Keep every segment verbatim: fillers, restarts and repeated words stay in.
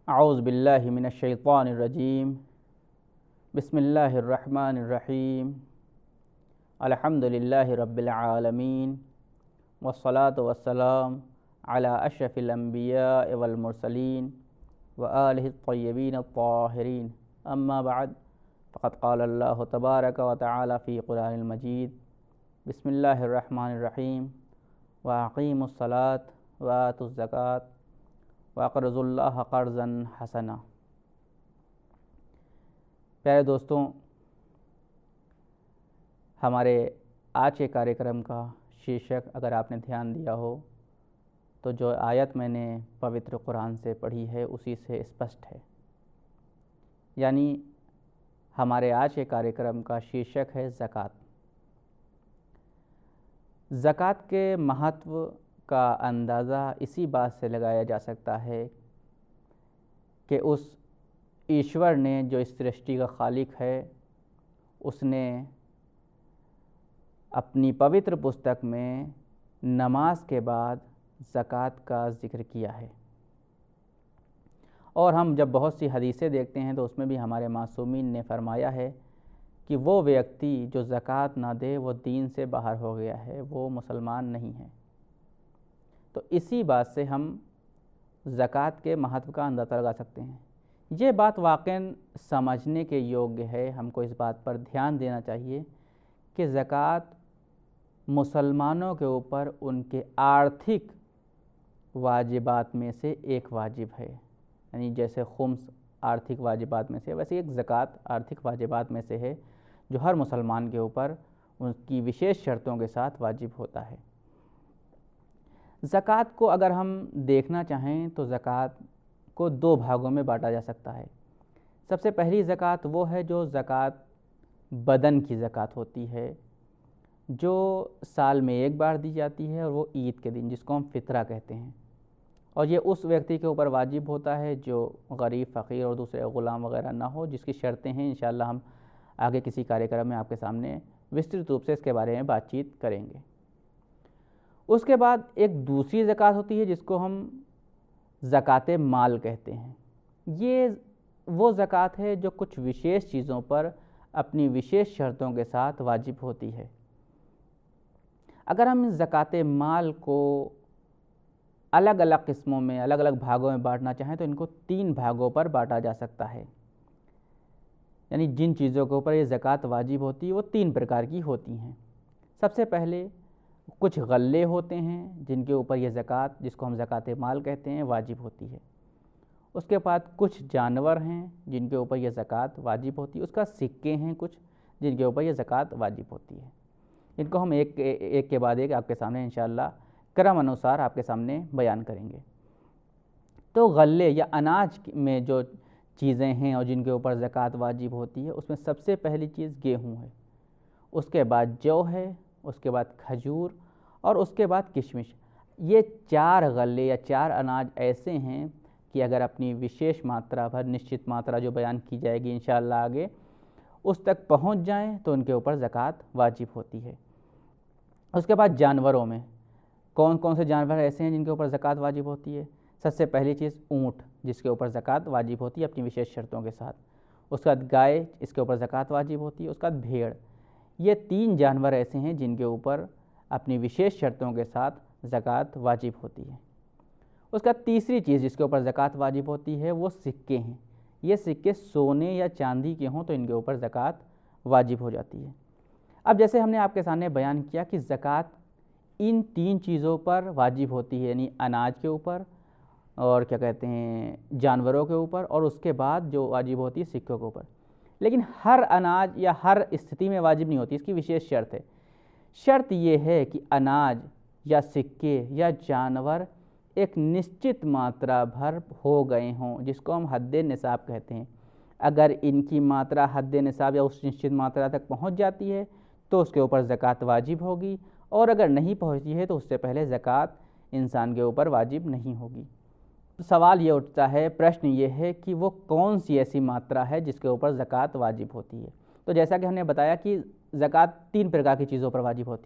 औज़ु बिल्लाहि मिनश्शैतानिर्रजीम बिस्मिल्लाहिर्रहमानिर्रहीम अल्हम्दुलिल्लाहि रब्बिल आलमीन वस्सलातु वस्सलाम अला अशरफिल अंबिया वल मुरसलीन व आलिहि त्तय्यबीन अत्ताहिरीन अम्मा बाद फ़क़द क़ाल अल्लाहु तबारक व तआला फ़ी क़ुरआनिल मजीद बिस्मिल्लाहिर्रहमानिर्रहीम व अक़ीमुस्सलात व आतुज़्ज़कात वक़रज़ुल्लाह क़र्ज़न हसना। प्यारे दोस्तों, हमारे आज के कार्यक्रम का शीर्षक अगर आपने ध्यान दिया हो तो जो आयत मैंने पवित्र कुरान से पढ़ी है उसी से स्पष्ट है। यानी हमारे आज के कार्यक्रम का शीर्षक है ज़कात। ज़कात के महत्व का अंदाज़ा इसी बात से लगाया जा सकता है कि उस ईश्वर ने जो इस सृष्टि का खालिक है उसने अपनी पवित्र पुस्तक में नमाज के बाद ज़कात का ज़िक्र किया है। और हम जब बहुत सी हदीसें देखते हैं तो उसमें भी हमारे मासूमीन ने फरमाया है कि वो व्यक्ति जो ज़कात ना दे वो दीन से बाहर हो गया है, वो मुसलमान नहीं है। तो इसी बात से हम ज़कात के महत्व का अंदाज़ा लगा सकते हैं। ये बात वाक़ई समझने के योग्य है। हमको इस बात पर ध्यान देना चाहिए कि ज़कात मुसलमानों के ऊपर उनके आर्थिक वाजिबात में से एक वाजिब है। यानी जैसे खुम्स आर्थिक वाजिबात में से, वैसे एक ज़कात आर्थिक वाजिबात में से है जो हर मुसलमान के ऊपर उनकी विशेष शर्तों के साथ वाजिब होता है। ज़कात को अगर हम देखना चाहें तो ज़कात को दो भागों में बांटा जा सकता है। सबसे पहली ज़कात वो है जो ज़कात बदन की ज़कात होती है, जो साल में एक बार दी जाती है और वो ईद के दिन, जिसको हम फ़ितरा कहते हैं। और ये उस व्यक्ति के ऊपर वाजिब होता है जो गरीब, फ़कीर और दूसरे ग़ुलाम वग़ैरह ना हो, जिसकी शर्तें हैं इंशाअल्लाह हम आगे किसी कार्यक्रम में आपके सामने विस्तृत रूप से इसके बारे में बातचीत करेंगे। उसके बाद एक दूसरी ज़कात होती है जिसको हम ज़कात माल कहते हैं। ये वो ज़कात है जो कुछ विशेष चीज़ों पर अपनी विशेष शर्तों के साथ वाजिब होती है। अगर हम इस ज़कात माल को अलग अलग किस्मों में, अलग अलग भागों में बांटना चाहें तो इनको तीन भागों पर बांटा जा सकता है। यानी जिन चीज़ों के ऊपर ये ज़कात वाजिब होती है वो तीन प्रकार की होती हैं। सबसे पहले कुछ गल्ले होते हैं जिनके ऊपर ये ज़कात, जिसको हम ज़कात माल कहते हैं, वाजिब होती है। उसके बाद कुछ जानवर हैं जिनके ऊपर ये ज़कात वाजिब होती है। उसका सिक्के हैं कुछ जिनके ऊपर ये ज़कात वाजिब होती है। इनको हम एक एक के बाद एक आपके सामने इंशाअल्लाह क्रम अनुसार आपके सामने बयान करेंगे। तो गल्ले या अनाज में जो चीज़ें हैं और जिनके ऊपर ज़कात वाजिब होती है उसमें सबसे पहली चीज़ गेहूँ है, उसके बाद जौ है, उसके बाद खजूर और उसके बाद किशमिश। ये चार गल्ले या चार अनाज ऐसे हैं कि अगर अपनी विशेष मात्रा पर, निश्चित मात्रा जो बयान की जाएगी इंशाअल्लाह आगे, उस तक पहुंच जाएं तो उनके ऊपर ज़कात वाजिब होती है। उसके बाद जानवरों में कौन कौन से जानवर ऐसे हैं जिनके ऊपर ज़कात वाजिब होती है? सबसे पहली चीज़ ऊँट, जिसके ऊपर ज़कात वाजिब होती है अपनी विशेष शर्तों के साथ। उसके बाद गाय, इसके ऊपर ज़कात वाजिब होती है। उसके बाद भेड़। ये तीन जानवर ऐसे हैं जिनके ऊपर अपनी विशेष शर्तों के साथ ज़कात वाजिब होती है। उसका तीसरी चीज़ जिसके ऊपर ज़कात वाजिब होती है वो सिक्के हैं। ये सिक्के सोने या चांदी के हों तो इनके ऊपर ज़कात वाजिब हो जाती है। अब जैसे हमने आपके सामने बयान किया कि ज़कात इन तीन चीज़ों पर वाजिब होती है, यानी अनाज के ऊपर और क्या कहते हैं जानवरों के ऊपर, और उसके बाद जो वाजिब होती है सिक्कों के ऊपर। लेकिन हर अनाज या हर स्थिति में वाजिब नहीं होती, इसकी विशेष शर्त है। शर्त ये है कि अनाज या सिक्के या जानवर एक निश्चित मात्रा भर हो गए हों, जिसको हम हद्दे निसाब कहते हैं। अगर इनकी मात्रा हद्दे निसाब या उस निश्चित मात्रा तक पहुंच जाती है तो उसके ऊपर ज़कात वाजिब होगी, और अगर नहीं पहुंची है तो उससे पहले ज़कात इंसान के ऊपर वाजिब नहीं होगी। तो सवाल ये उठता है, प्रश्न ये है कि वो कौन सी ऐसी मात्रा है जिसके ऊपर ज़कात वाजिब होती है। तो जैसा कि हमने बताया कि ज़कात तीन प्रकार की चीज़ों पर वाजिब होती है।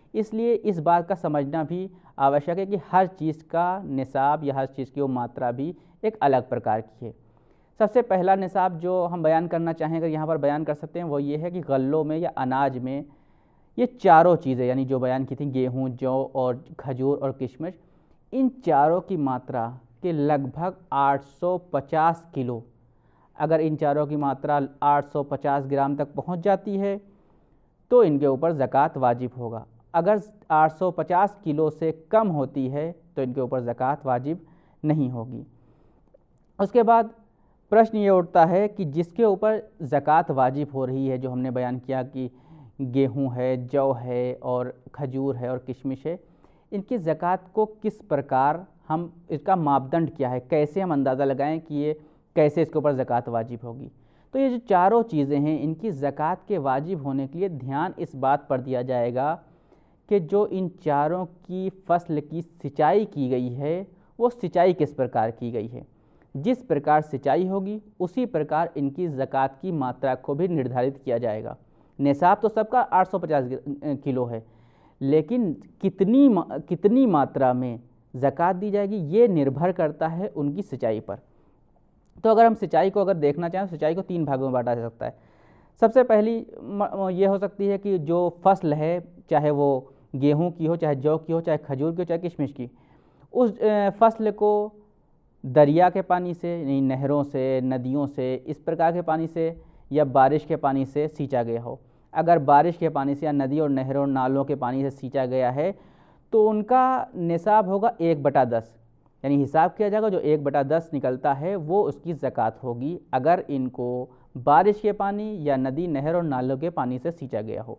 इसलिए इस बात का समझना भी आवश्यक है कि हर चीज़ का निसाब या हर चीज़ की वो मात्रा भी एक अलग प्रकार की है। सबसे पहला निसाब जो हम बयान करना चाहें, अगर यहाँ पर बयान कर सकते हैं, वो ये है कि गल्लों में या अनाज में ये चारों चीज़ें यानी जो बयान की थी, गेहूँ, जौ और खजूर और किशमिश, इन चारों की मात्रा के लगभग आठ सौ पचास किलो, अगर इन चारों की मात्रा आठ सौ पचास ग्राम तक पहुंच जाती है तो इनके ऊपर ज़कात वाजिब होगा। अगर आठ सौ पचास किलो से कम होती है तो इनके ऊपर ज़कात वाजिब नहीं होगी। उसके बाद प्रश्न ये उठता है कि जिसके ऊपर ज़कात वाजिब हो रही है, जो हमने बयान किया कि गेहूं है, जौ है और खजूर है और किशमिश है, इनकी ज़कात को किस प्रकार हम, इसका मापदंड क्या है, कैसे हम अंदाज़ा लगाएं कि ये कैसे इसके ऊपर ज़कात वाजिब होगी। तो ये जो चारों चीज़ें हैं, इनकी ज़कात के वाजिब होने के लिए ध्यान इस बात पर दिया जाएगा कि जो इन चारों की फसल की सिंचाई की गई है वो सिंचाई किस प्रकार की गई है। जिस प्रकार सिंचाई होगी उसी प्रकार इनकी ज़कात की मात्रा को भी निर्धारित किया जाएगा। निसाब तो सबका आठ सौ पचास किलो है, लेकिन कितनी कितनी मात्रा में ज़कात दी जाएगी ये निर्भर करता है उनकी सिंचाई पर। तो अगर हम सिंचाई को अगर देखना चाहें, सिंचाई को तीन भागों में बांटा जा सकता है। सबसे पहली ये हो सकती है कि जो फसल है, चाहे वो गेहूं की हो, चाहे जौ की हो, चाहे खजूर की हो, चाहे किशमिश की, उस फसल को दरिया के पानी से, यानी नहरों से, नदियों से, इस प्रकार के पानी से या बारिश के पानी से सींचा गया हो। अगर बारिश के पानी से या नदी और नहरों और नालों के पानी से सींचा गया है तो उनका निसाब होगा एक बटा दस, यानी हिसाब किया जाएगा, जो एक बटा दस निकलता है वो उसकी ज़कात होगी, अगर इनको बारिश के पानी या नदी, नहर और नालों के पानी से सींचा गया हो।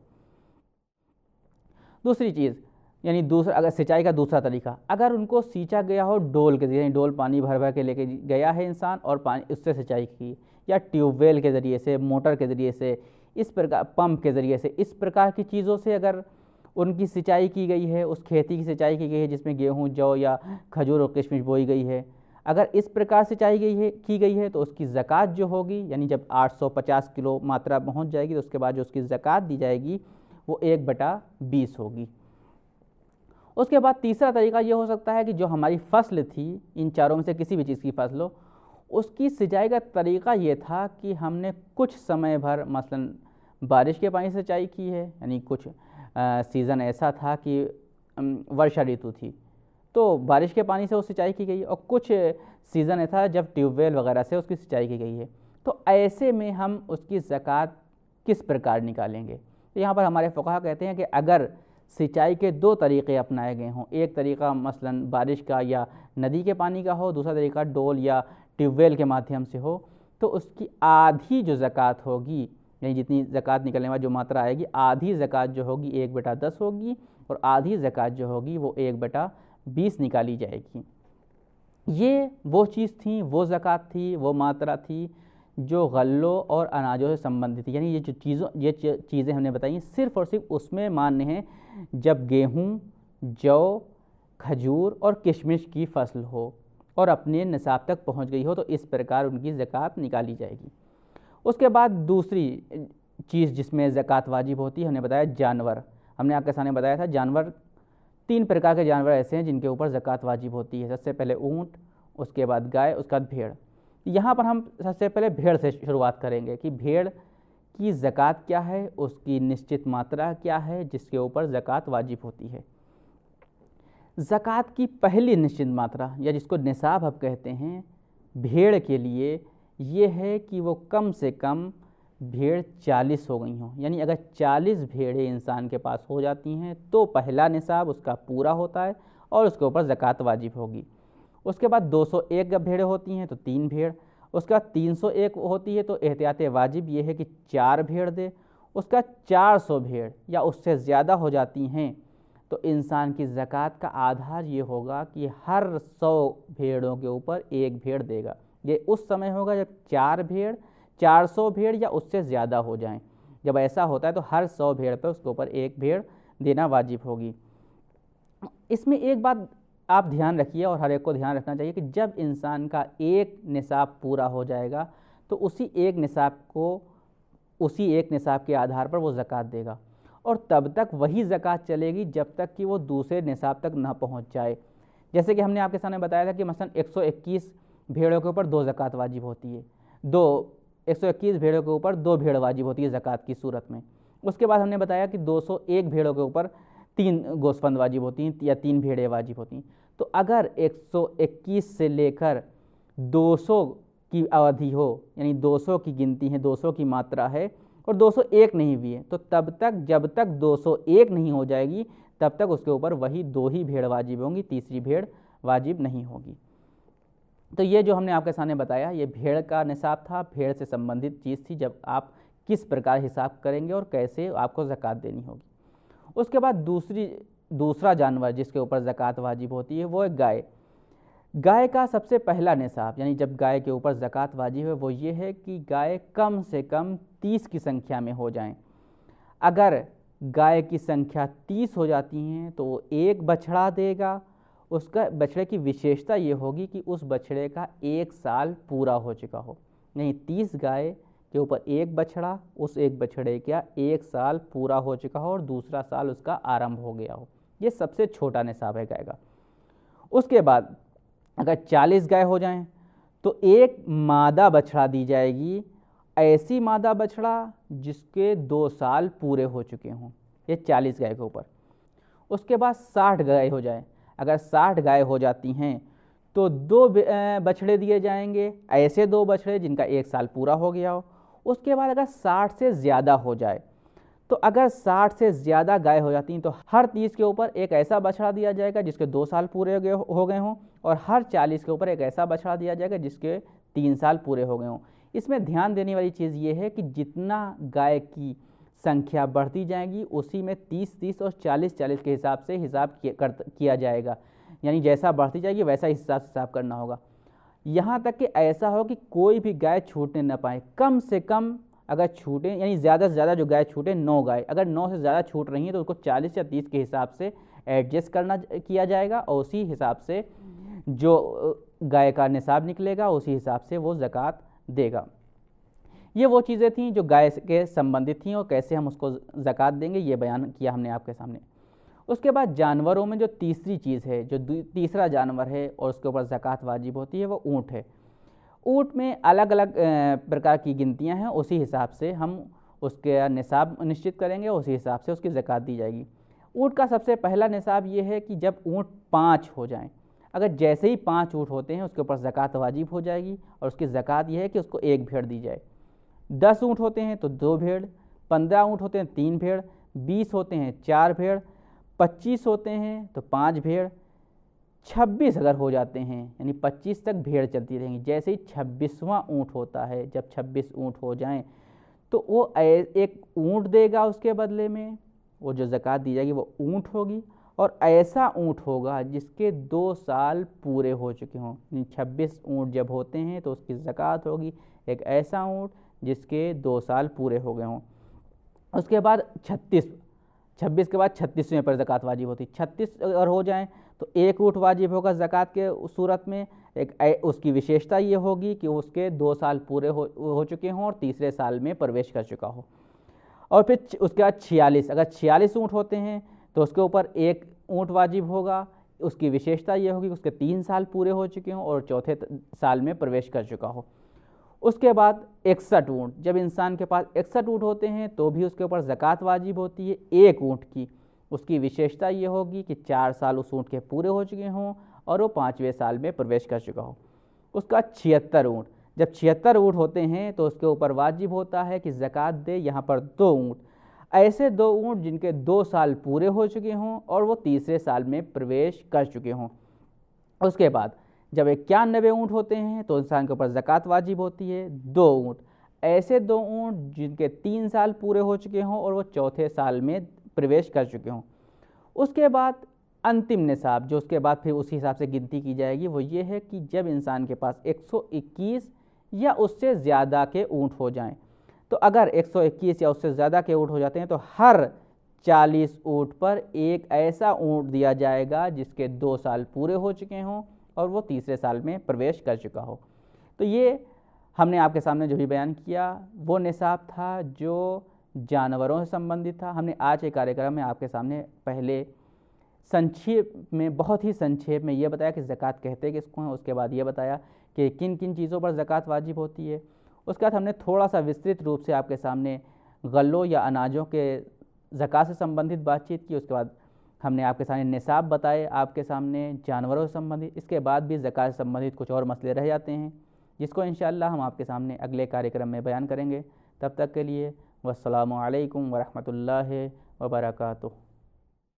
दूसरी चीज़, यानी दूसरा, अगर सिंचाई का दूसरा तरीका, अगर उनको सींचा गया हो डोल के जरिए, डोल पानी भर भर के लेके गया है इंसान और पानी उससे सिंचाई की, या ट्यूबवेल के ज़रिए से, मोटर के ज़रिए से, इस प्रकार पंप के ज़रिए से, इस प्रकार की चीज़ों से अगर उनकी सिंचाई की गई है, उस खेती की सिंचाई की गई है जिसमें गेहूं, जौ या खजूर और किशमिश बोई गई है, अगर इस प्रकार सिंचाई गई है की गई है तो उसकी ज़कात जो होगी, यानी जब आठ सौ पचास किलो मात्रा पहुंच जाएगी तो उसके बाद जो उसकी ज़कात दी जाएगी वो एक बटा बीस होगी। उसके बाद तीसरा तरीका ये हो सकता है कि जो हमारी फसल थी, इन चारों में से किसी भी चीज़ की फसल हो, उसकी सिंचाई का तरीका ये था कि हमने कुछ समय भर मसलन बारिश के पानी से सिंचाई की है, यानी कुछ सीज़न ऐसा था कि वर्षा ऋतु थी तो बारिश के पानी से वो सिंचाई की गई, और कुछ सीज़न ऐसा जब ट्यूबवेल वगैरह से उसकी सिंचाई की गई है। तो ऐसे में हम उसकी ज़कात किस प्रकार निकालेंगे? तो यहाँ पर हमारे फ़ुक़हा कहते हैं कि अगर सिंचाई के दो तरीक़े अपनाए गए हों, एक तरीक़ा मसलन बारिश का या नदी के पानी का हो, दूसरा तरीक़ा डोल या ट्यूबवेल के माध्यम से हो, तो उसकी आधी जो ज़कात होगी, यानी जितनी ज़कात निकलने वाली जो मात्रा आएगी, आधी ज़कात जो होगी एक बटा दस होगी और आधी ज़कात जो होगी वो एक बटा बीस निकाली जाएगी। ये वो चीज़ थी, वो ज़कात थी, वो मात्रा थी जो गल्लों और अनाजों से संबंधित थी। यानी ये जो चीज़ों ये चीज़ें हमने बताई सिर्फ़ और सिर्फ उसमें मान्य हैं जब गेहूँ, जौ, खजूर और किशमिश की फसल हो और अपने निसाब तक पहुँच गई हो, तो इस प्रकार उनकी ज़कात निकाली जाएगी। उसके बाद दूसरी चीज़ जिसमें ज़कात वाजिब होती है, हमने बताया जानवर। हमने आपके सामने बताया था जानवर, तीन प्रकार के जानवर ऐसे हैं जिनके ऊपर ज़कात वाजिब होती है। सबसे पहले ऊँट, उसके बाद गाय, उसके बाद भेड़। यहाँ पर हम सबसे पहले भेड़ से शुरुआत करेंगे कि भेड़ की ज़कात क्या है, उसकी निश्चित मात्रा क्या है जिसके ऊपर ज़कात वाजिब होती है। ज़कात की पहली निश्चित मात्रा या जिसको निसाब हम कहते हैं, भेड़ के लिए ये है कि वो कम से कम भेड़ चालीस हो गई हों, यानी अगर चालीस भेड़ें इंसान के पास हो जाती हैं तो पहला निसाब उसका पूरा होता है और उसके ऊपर ज़कात वाजिब होगी। उसके बाद दो सौ एक जब भेड़ें होती हैं तो तीन भेड़, उसके बाद तीन सौ एक होती है तो एहतियात वाजिब ये है कि चार भेड़ दे। उसका चार सौ भेड़ या उससे ज़्यादा हो जाती हैं तो इंसान की ज़कात का आधार ये होगा कि हर सौ भेड़ों के ऊपर एक भेड़ देगा। ये उस समय होगा जब चार भेड़, चार सौ भेड़ या उससे ज़्यादा हो जाएं। जब ऐसा होता है तो हर सौ भेड़ पर उसके ऊपर एक भेड़ देना वाजिब होगी। इसमें एक बात आप ध्यान रखिए और हर एक को ध्यान रखना चाहिए कि जब इंसान का एक निसाब पूरा हो जाएगा तो उसी एक निसाब को उसी एक निसाब के आधार पर वो ज़कात देगा। और तब तक वही ज़कात चलेगी जब तक कि वो दूसरे निसाब तक ना पहुंच जाए। जैसे कि हमने आपके सामने बताया था कि मसलन एक सौ इक्कीस भेड़ों के ऊपर दो ज़कात वाजिब होती है, दो एक सौ इक्कीस भेड़ों के ऊपर दो भेड़ वाजिब होती है ज़कात की सूरत में। उसके बाद हमने बताया कि दो सौ एक भेड़ों के ऊपर तीन गोस्फंद वाजिब होती हैं या तीन भेड़ें वाजिब होती हैं। तो अगर एक सौ इक्कीस से लेकर दो सौ की अवधि हो, यानी दो सौ की गिनती है, दो सौ की मात्रा है और दो सौ एक नहीं भी है, तो तब तक जब तक दो सौ एक नहीं हो जाएगी तब तक उसके ऊपर वही दो ही भेड़ वाजिब होंगी, तीसरी भेड़ वाजिब नहीं होगी। तो ये जो हमने आपके सामने बताया ये भेड़ का निसाब था, भेड़ से संबंधित चीज़ थी, जब आप किस प्रकार हिसाब करेंगे और कैसे आपको ज़कात देनी होगी। उसके बाद दूसरी दूसरा जानवर जिसके ऊपर ज़कात वाजिब होती है वो है गाय। गाय का सबसे पहला निसाब, यानी जब गाय के ऊपर ज़कात वाजिब है, वो ये है कि गाय कम से कम तीस की संख्या में हो जाएं। अगर गाय की संख्या तीस हो जाती हैं तो वो एक बछड़ा देगा। उसका बछड़े की विशेषता ये होगी कि उस बछड़े का एक साल पूरा हो चुका हो, नहीं तीस गाय के ऊपर एक बछड़ा, उस एक बछड़े का एक साल पूरा हो चुका हो और दूसरा साल उसका आरंभ हो गया हो। ये सबसे छोटा निसाब है गाय का। उसके बाद अगर चालीस गाय हो जाएं तो एक मादा बछड़ा दी जाएगी, ऐसी मादा बछड़ा जिसके दो साल पूरे हो चुके हों, ये चालीस गाय के ऊपर। उसके बाद साठ गाय हो जाए, अगर साठ गाय हो जाती हैं तो दो बछड़े दिए जाएंगे, ऐसे दो बछड़े जिनका एक साल पूरा हो गया हो। उसके बाद अगर साठ से ज़्यादा हो जाए, तो अगर साठ से ज़्यादा गाय हो जाती हैं तो हर तीस के ऊपर एक ऐसा बछड़ा दिया जाएगा जिसके दो साल पूरे हो गए हो गए हों और हर चालीस के ऊपर एक ऐसा बछड़ा दिया जाएगा जिसके तीन साल पूरे हो गए हों। इसमें ध्यान देने वाली चीज़ ये है कि जितना गाय की संख्या बढ़ती जाएगी उसी में तीस तीस और चालीस चालीस के हिसाब से हिसाब किया जाएगा, यानी जैसा बढ़ती जाएगी वैसा हिसाब से हिसाब करना होगा। यहाँ तक कि ऐसा हो कि कोई भी गाय छूटने न पाए, कम से कम अगर छूटे, यानी ज़्यादा से ज़्यादा जो गाय छूटे नौ गाय, अगर नौ से ज़्यादा छूट रही हैं तो उसको चालीस या तीस के हिसाब से एडजस्ट करना किया जाएगा और उसी हिसाब से जो गाय का निसाब निकलेगा उसी हिसाब से वो ज़कात देगा। ये वो चीज़ें थीं जो गाय के संबंधित थीं और कैसे हम उसको ज़कात देंगे ये बयान किया हमने आपके सामने। उसके बाद जानवरों में जो तीसरी चीज़ है, जो तीसरा जानवर है और उसके ऊपर ज़कात वाजिब होती है, वो ऊँट है। ऊँट में अलग अलग प्रकार की गिनतियां हैं, उसी हिसाब से हम उसके निसाब निश्चित करेंगे, उसी हिसाब से उसकी ज़कात दी जाएगी। ऊँट का सबसे पहला निसाब ये है कि जब ऊँट पाँच हो जाएं, अगर जैसे ही पाँच ऊँट होते हैं उसके ऊपर ज़कात वाजिब हो जाएगी और उसकी ज़कात ये है कि उसको एक भेड़ दी जाए। दस ऊँट होते हैं तो दो भेड़, पंद्रह ऊँट होते हैं तीन भेड़, बीस होते हैं चार भेड़, पच्चीस होते हैं तो पाँच भेड़, छब्बीस अगर हो जाते हैं यानी पच्चीस तक भेड़ चलती रहेंगी। जैसे ही छब्बीसवां ऊँट होता है, जब छब्बीस ऊँट हो जाएं तो वो एक ऊँट देगा, उसके बदले में वो जो ज़कात दी जाएगी वो ऊँट होगी और ऐसा ऊँट होगा जिसके दो साल पूरे हो चुके हों। छब्बीस ऊँट जब होते हैं तो उसकी ज़कात होगी एक ऐसा ऊँट जिसके दो साल पूरे हो गए हों। उसके बाद छत्तीस, छब्बीस के बाद छत्तीसवें पर ज़कात वाजिब होती। छत्तीस अगर हो जाएं तो एक ऊँट वाजिब होगा ज़कात के सूरत में। एक उसकी विशेषता ये होगी कि उसके दो साल पूरे हो हो चुके हों और तीसरे साल में प्रवेश कर चुका हो। और फिर उसके बाद छियालीस, अगर छियालीस ऊँट होते हैं तो उसके ऊपर एक ऊँट वाजिब होगा। उसकी विशेषता ये होगी कि उसके तीन साल पूरे हो चुके हों और चौथे साल में प्रवेश कर चुका हो। उसके बाद इकसठ ऊँट, जब इंसान के पास इकसठ ऊँट होते हैं तो भी उसके ऊपर ज़कात वाजिब होती है एक ऊँट की। उसकी विशेषता ये होगी कि चार साल उस ऊँट के पूरे हो चुके हों और वो पाँचवें साल में प्रवेश कर चुका हो। उसका छिहत्तर ऊँट, जब छिहत्तर ऊँट होते हैं तो उसके ऊपर वाजिब होता है कि ज़कात दे यहाँ पर दो ऊँट, ऐसे दो ऊँट जिनके दो साल पूरे हो चुके हों और वो तीसरे साल में प्रवेश कर चुके हों। उसके बाद जब इक्यानवे ऊँट होते हैं तो इंसान के ऊपर ज़कात वाजिब होती है दो ऊँट, ऐसे दो ऊँट जिनके तीन साल पूरे हो चुके हों और वो चौथे साल में प्रवेश कर चुके हों। उसके बाद अंतिम निसाब, जो उसके बाद फिर उसी हिसाब से गिनती की जाएगी, वो ये है कि जब इंसान के पास एक सौ इक्कीस या उससे ज़्यादा के ऊँट हो जाएं, तो अगर एक सौ इक्कीस या उससे ज़्यादा के ऊँट हो जाते हैं तो हर चालीस ऊँट पर एक ऐसा ऊँट दिया जाएगा जिसके दो साल पूरे हो चुके हों और वो तीसरे साल में प्रवेश कर चुका हो। तो ये हमने आपके सामने जो भी बयान किया वो निसाब था जो जानवरों से संबंधित था। हमने आज के कार्यक्रम में आपके सामने पहले संक्षेप में, बहुत ही संक्षेप में ये बताया कि ज़कात कहते किसको हैं, उसके बाद ये बताया कि किन किन चीज़ों पर ज़कात वाजिब होती है। उसके बाद हमने थोड़ा सा विस्तृत रूप से आपके सामने गल्लों या अनाजों के ज़कात से संबंधित बातचीत की। उसके बाद हमने आपके सामने निसाब बताए, आपके सामने जानवरों से संबंधित। इसके बाद भी ज़कात से संबंधित कुछ और मसले रह जाते हैं, जिसको इंशाअल्लाह हम आपके सामने अगले कार्यक्रम में बयान करेंगे। तब तक के लिए वस्सलामु अलैकुम वरहमतुल्लाहि वबरकातुहू।